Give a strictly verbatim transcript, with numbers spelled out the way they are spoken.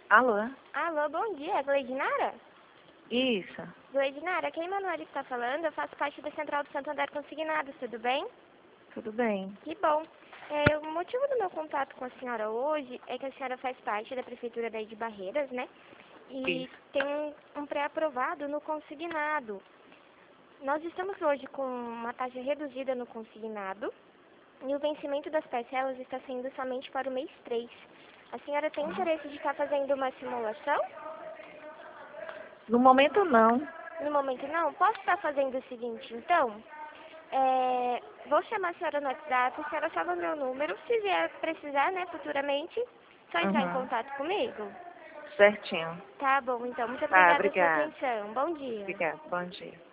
Alô? Alô, bom dia, Gleidinara? Isso. Gleidinara, quem Emanuele está falando? Eu faço parte da Central do Santander Consignados, tudo bem? Tudo bem. Que bom. É, o motivo do meu contato com a senhora hoje é que a senhora faz parte da Prefeitura daí de Barreiras, né? E Isso. tem um, um pré-aprovado no consignado. Nós estamos hoje com uma taxa reduzida no consignado e o vencimento das parcelas está sendo somente para o mês três. A senhora tem interesse de estar fazendo uma simulação? No momento, não. No momento não? Posso estar fazendo o seguinte, então? É, vou chamar a senhora no WhatsApp, a senhora salva meu número. Se vier precisar, né, futuramente, só entrar em Uhum. contato comigo. Certinho. Tá bom, então. Muito Tá, obrigada pela sua obrigada. atenção. Bom dia. Obrigada. Bom dia.